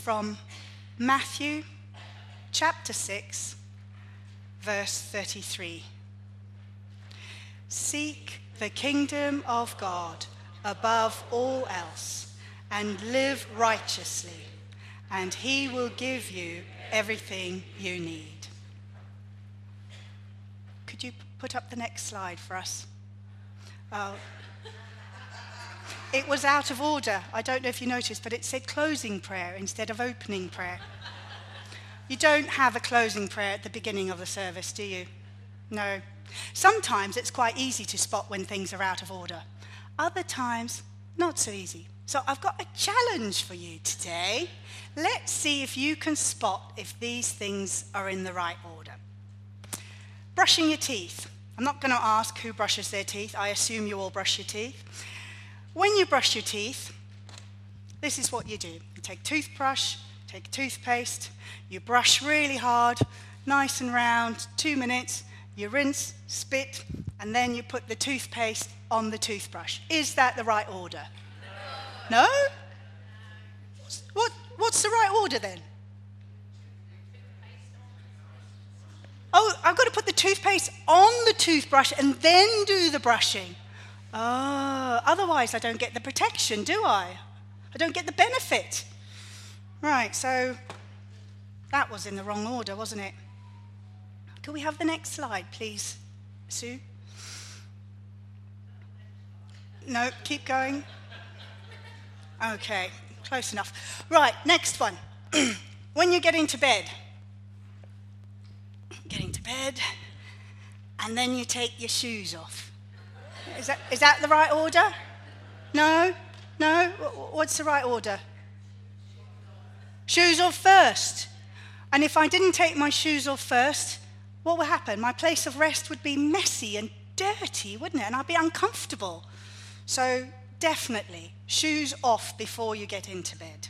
From Matthew chapter 6, verse 33. Seek the kingdom of God above all else and live righteously, and he will give you everything you need. Could you put up the next slide for us? Oh. It was out of order. I don't know if you noticed, but it said closing prayer instead of opening prayer. You don't have a closing prayer at the beginning of the service, do you? No. Sometimes it's quite easy to spot when things are out of order. Other times, not so easy. So I've got a challenge for you today. Let's see if you can spot if these things are in the right order. Brushing your teeth. I'm not going to ask who brushes their teeth. I assume you all brush your teeth. When you brush your teeth, this is what you do. You take a toothbrush, take a toothpaste, you brush really hard, nice and round, 2 minutes, you rinse, spit, and then you put the toothpaste on the toothbrush. Is that the right order? No? What's the right order then? Oh, I've got to put the toothpaste on the toothbrush and then do the brushing. Oh, otherwise I don't get the protection, do I? I don't get the benefit. Right, so that was in the wrong order, wasn't it? Could we have the next slide, please, Sue? No, keep going. Okay, close enough. Right, next one. When you get into bed, and then you take your shoes off. Is that the right order? No? What's the right order? Shoes off first. And if I didn't take my shoes off first, what would happen? My place of rest would be messy and dirty, wouldn't it? And I'd be uncomfortable. So definitely, shoes off before you get into bed.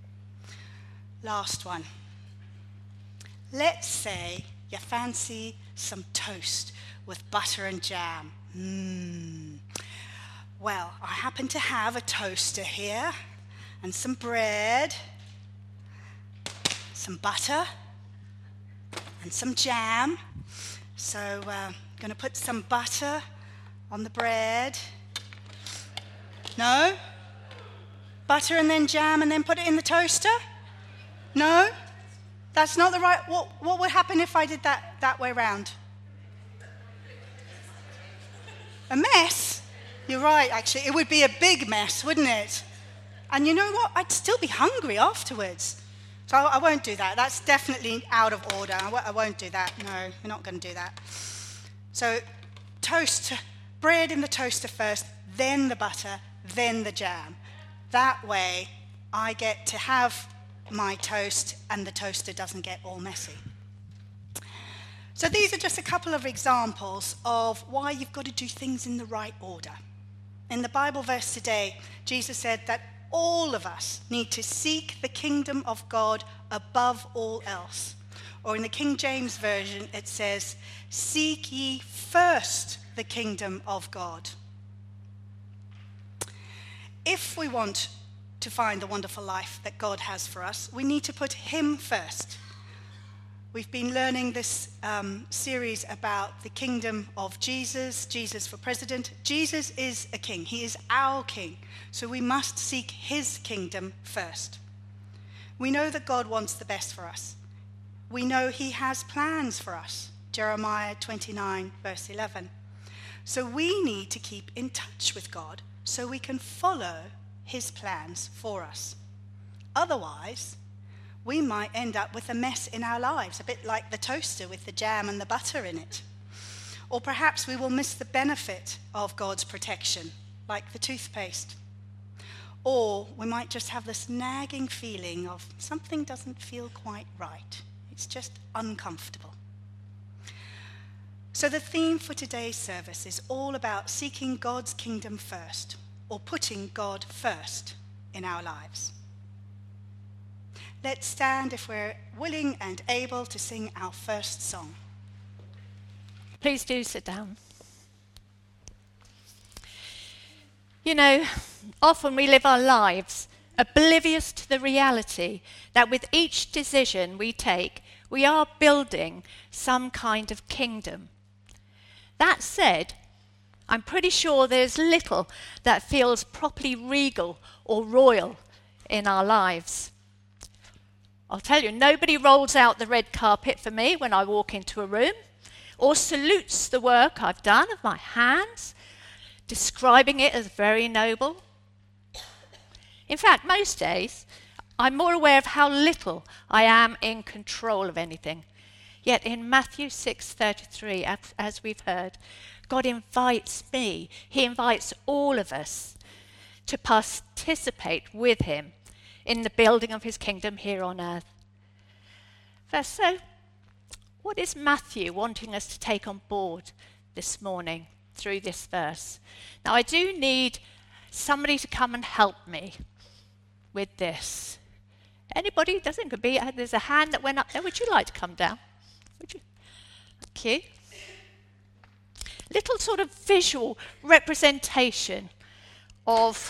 Last one. Let's say you fancy some toast with butter and jam. Well, I happen to have a toaster here and some bread, some butter and some jam. So I'm going to put some butter on the bread. No? Butter and then jam and then put it in the toaster? No? That's not the right... What would happen if I did that way round? A mess? You're right, actually. It would be a big mess, wouldn't it? And you know what? I'd still be hungry afterwards. So I won't do that. That's definitely out of order. I won't do that. No, we're not going to do that. So toast, bread in the toaster first, then the butter, then the jam. That way, I get to have my toast and the toaster doesn't get all messy. So these are just a couple of examples of why you've got to do things in the right order. In the Bible verse today, Jesus said that all of us need to seek the kingdom of God above all else. Or in the King James Version, it says, seek ye first the kingdom of God. If we want to find the wonderful life that God has for us, we need to put him first. We've been learning this series about the kingdom of Jesus for president. Jesus is a king. He is our king. So we must seek his kingdom first. We know that God wants the best for us. We know he has plans for us. Jeremiah 29, verse 11. So we need to keep in touch with God so we can follow his plans for us. Otherwise, we might end up with a mess in our lives, a bit like the toaster with the jam and the butter in it. Or perhaps we will miss the benefit of God's protection, like the toothpaste. Or we might just have this nagging feeling of something doesn't feel quite right. It's just uncomfortable. So the theme for today's service is all about seeking God's kingdom first, or putting God first in our lives. Let's stand if we're willing and able to sing our first song. Please do sit down. You know, often we live our lives oblivious to the reality that with each decision we take, we are building some kind of kingdom. That said, I'm pretty sure there's little that feels properly regal or royal in our lives. I'll tell you, nobody rolls out the red carpet for me when I walk into a room, or salutes the work I've done of my hands, describing it as very noble. In fact, most days, I'm more aware of how little I am in control of anything. Yet in Matthew 6:33, as we've heard, God invites me, he invites all of us to participate with him in the building of his kingdom here on earth. So, what is Matthew wanting us to take on board this morning through this verse? Now, I do need somebody to come and help me with this. Anybody? Doesn't could be. There's a hand that went up there. Would you like to come down? Would you? Thank you. Little sort of visual representation of.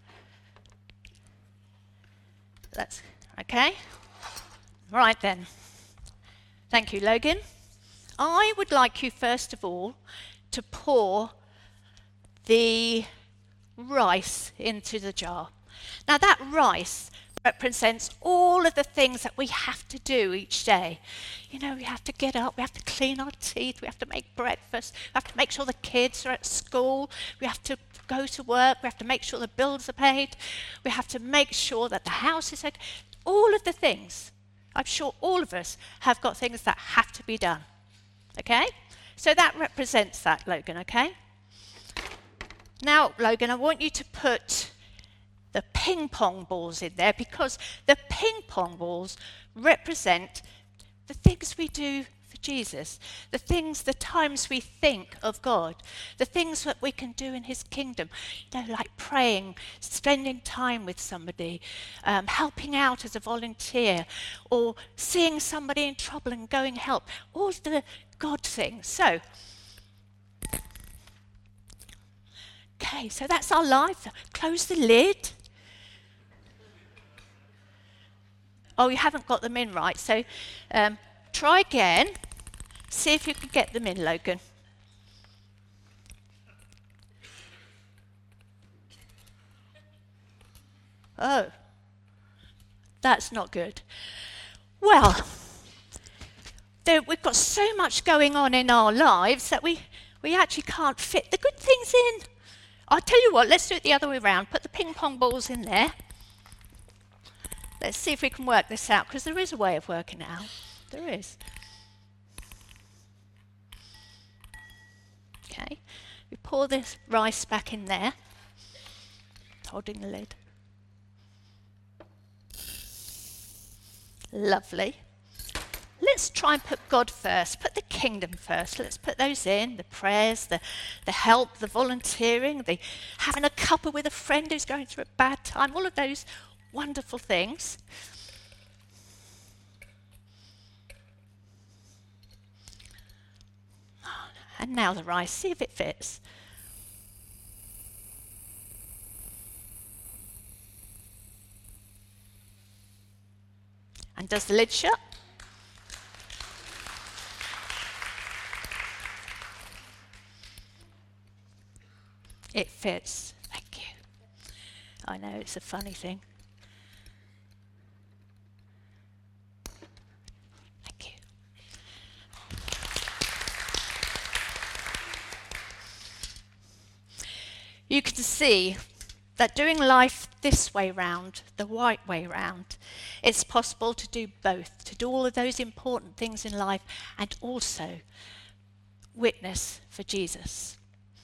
That's okay. Right then. Thank you, Logan. I would like you first of all to pour the rice into the jar. Now that rice represents all of the things that we have to do each day. You know, we have to get up, we have to clean our teeth, we have to make breakfast, we have to make sure the kids are at school, we have to go to work, we have to make sure the bills are paid, we have to make sure that the house is okay. All of the things. I'm sure all of us have got things that have to be done. Okay? So that represents that, Logan, okay? Now, Logan, I want you to put the ping pong balls in there, because the ping pong balls represent the things we do for Jesus, the times we think of God, the things that we can do in his kingdom, you know, like praying, spending time with somebody, helping out as a volunteer, or seeing somebody in trouble and going help, all the God things. So, okay, so that's our life. Close the lid. Oh, you haven't got them in right, so try again. See if you can get them in, Logan. Oh, that's not good. Well, we've got so much going on in our lives that we actually can't fit the good things in. I'll tell you what, let's do it the other way around. Put the ping pong balls in there. Let's see if we can work this out, because there is a way of working it out. There is. Okay, we pour this rice back in there, holding the lid. Lovely. Let's try and put God first, put the kingdom first. Let's put those in, the prayers, the help, the volunteering, the having a cuppa with a friend who's going through a bad time, all of those wonderful things. And now the rice, see if it fits. And does the lid shut? It fits. Thank you. I know, it's a funny thing. Thank you. You can see that doing life this way round, the right way round, it's possible to do both, to do all of those important things in life and also witness for Jesus.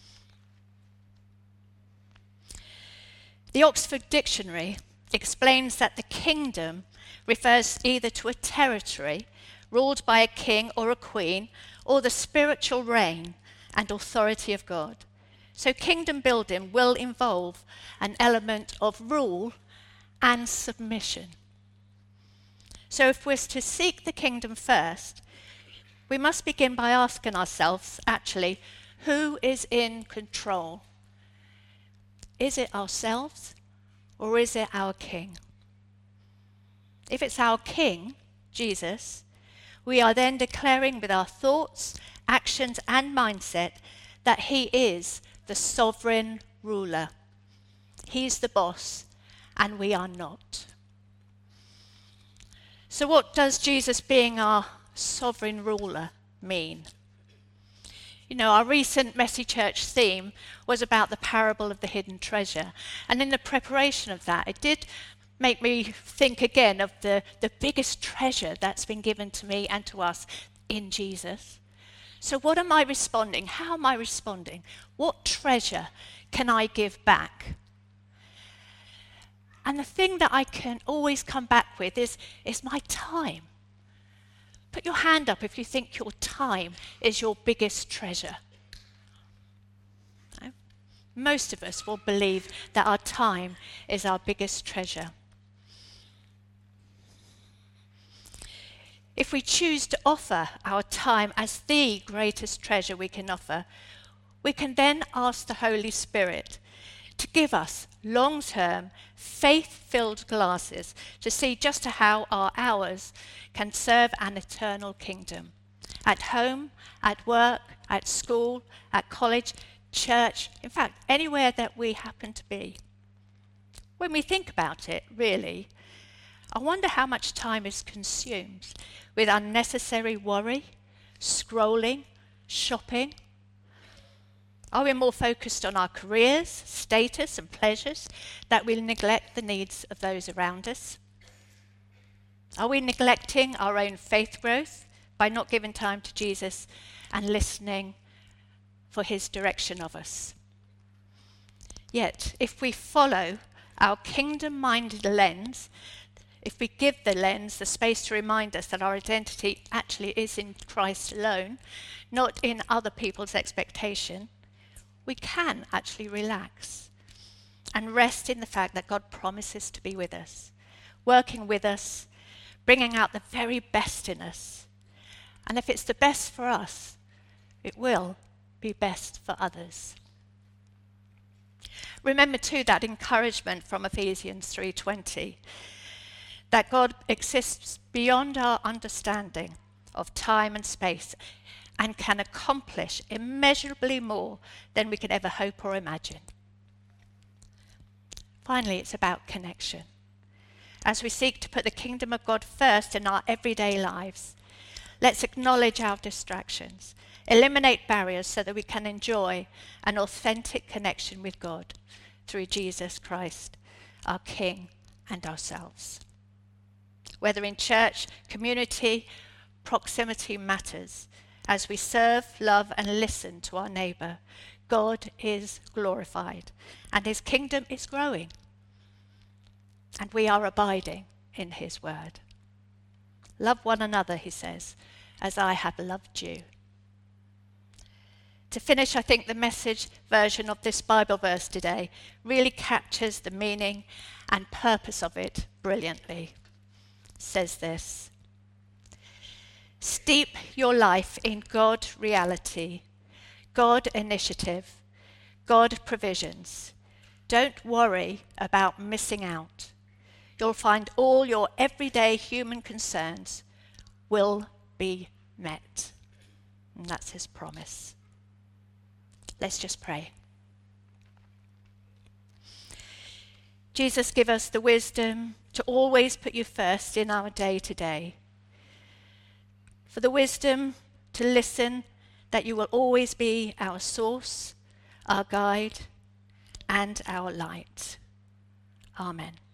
The Oxford Dictionary explains that the kingdom refers either to a territory ruled by a king or a queen, or the spiritual reign and authority of God. So kingdom building will involve an element of rule and submission. So if we're to seek the kingdom first, we must begin by asking ourselves, actually, who is in control? Is it ourselves Or is it our King? If it's our King, Jesus, we are then declaring with our thoughts, actions, and mindset that he is the sovereign ruler. He's the boss, and we are not. So what does Jesus being our sovereign ruler mean? You know, our recent Messy Church theme was about the parable of the hidden treasure. And in the preparation of that, it did make me think again of the biggest treasure that's been given to me and to us in Jesus. So what am I responding? How am I responding? What treasure can I give back? And the thing that I can always come back with is my time. Put your hand up if you think your time is your biggest treasure. No? Most of us will believe that our time is our biggest treasure. If we choose to offer our time as the greatest treasure we can offer, we can then ask the Holy Spirit to give us long-term, faith-filled glasses to see just how our hours can serve an eternal kingdom. At home, at work, at school, at college, church, in fact, anywhere that we happen to be. When we think about it, really, I wonder how much time is consumed with unnecessary worry, scrolling, shopping. Are we more focused on our careers, status, and pleasures that we neglect the needs of those around us? Are we neglecting our own faith growth by not giving time to Jesus and listening for his direction of us? Yet, if we follow our kingdom-minded lens, if we give the lens the space to remind us that our identity actually is in Christ alone, not in other people's expectation, we can actually relax and rest in the fact that God promises to be with us, working with us, bringing out the very best in us. And if it's the best for us, it will be best for others. Remember too that encouragement from Ephesians 3:20, that God exists beyond our understanding of time and space and can accomplish immeasurably more than we could ever hope or imagine. Finally, it's about connection. As we seek to put the kingdom of God first in our everyday lives, let's acknowledge our distractions, eliminate barriers so that we can enjoy an authentic connection with God through Jesus Christ, our King and ourselves. Whether in church, community, proximity matters. As we serve, love, and listen to our neighbour, God is glorified and his kingdom is growing. And we are abiding in his word. Love one another, he says, as I have loved you. To finish, I think the Message version of this Bible verse today really captures the meaning and purpose of it brilliantly. It says this: steep your life in God reality, God initiative, God provisions. Don't worry about missing out. You'll find all your everyday human concerns will be met. And that's his promise. Let's just pray. Jesus, give us the wisdom to always put you first in our day-to-day. For the wisdom to listen that you will always be our source, our guide, and our light. Amen.